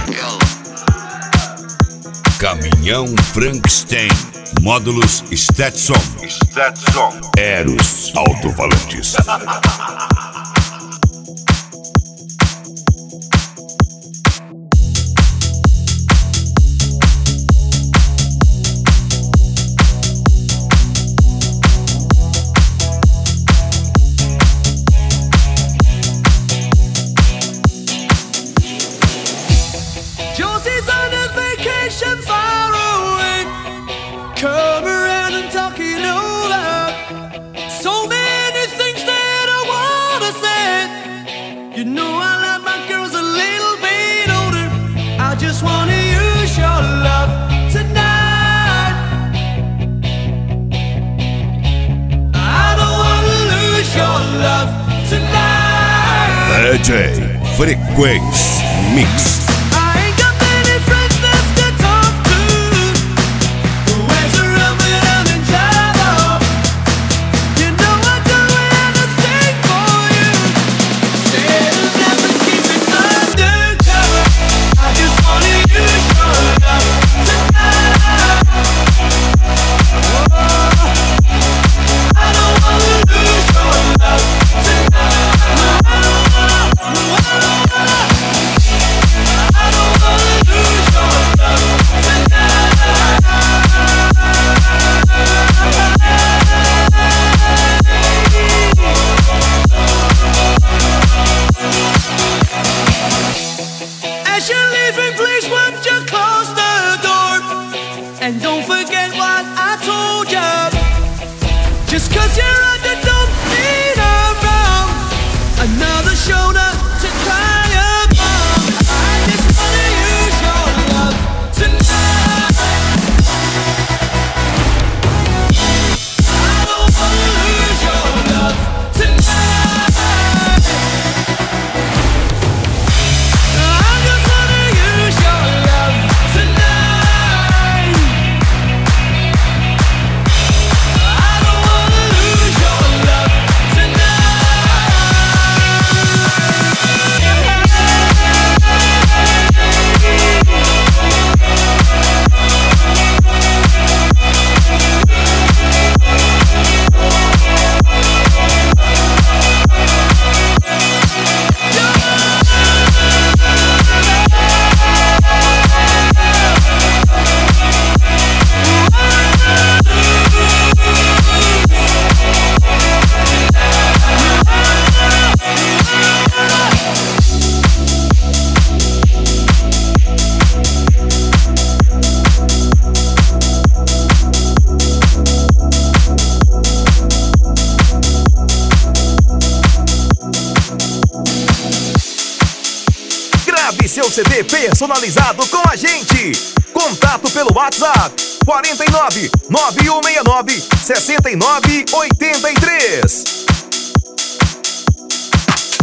Caminhão Frankenstein. Módulos Stetson. Eros Alto-Falantes. Josie's on a vacation far away. Come around and talk it over. So many things that I wanna say. You know I like my girls a little bit older. I just wanna use your love tonight. I don't wanna lose your love tonight. DJ Frequência Mix. And don't forget what I told you. Just 'cause you're under, don't mean I'm wrong. Another shoulder to cry upon. I just wanna use your love tonight. I don't wanna lose your love tonight. I just wanna use your love tonight. Grave seu CD personalizado com a gente. Contato pelo WhatsApp 49 9169 6983.